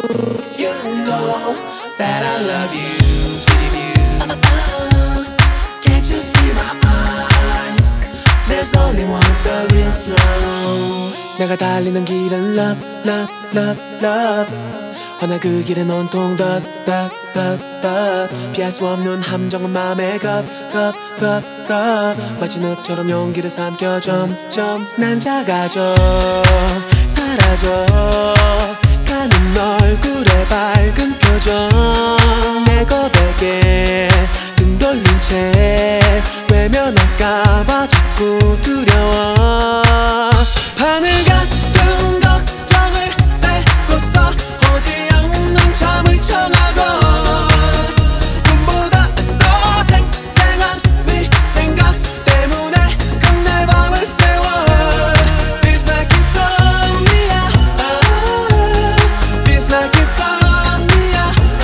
You know that I love you. Can't you see my eyes? There's only one, the real slow. 내가 달리는 길은 love, love, love, love. 허나 그 길은 온통 덧, 덧, 덧, 덧. 피할 수 없는 함정은 맘에 겁, 겁, 겁, 겁. 마치 늪처럼 용기를 삼켜 점점 난 작아져 사라져 가는 얼굴에 밝은 표정. 내 고백에 등 돌린 채 외면할까봐 자꾸 두려워. 하늘 같은 걱정을 떼고서 오지 않는 잠을 청하고 꿈보다 더 생생한 네 생각 때문에 끝내 밤을 새워. Feels like insomnia. Feels like insomnia.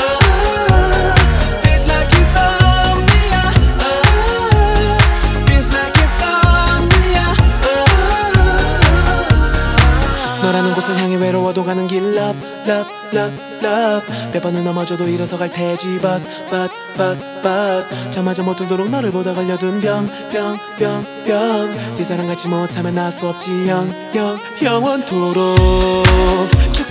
Feels like insomnia. Feels like insomnia. 너라는 곳을 향해 외로워도 가는 길 love, love, love, love. 몇 번은 넘어져도 일어서 갈 테지 but, but, but, but. 잠마저 못 들도록 너를 보다 걸려둔 병, 병, 병, 병. 네 사랑 갖지 못하면 나 수 없지 영원토록.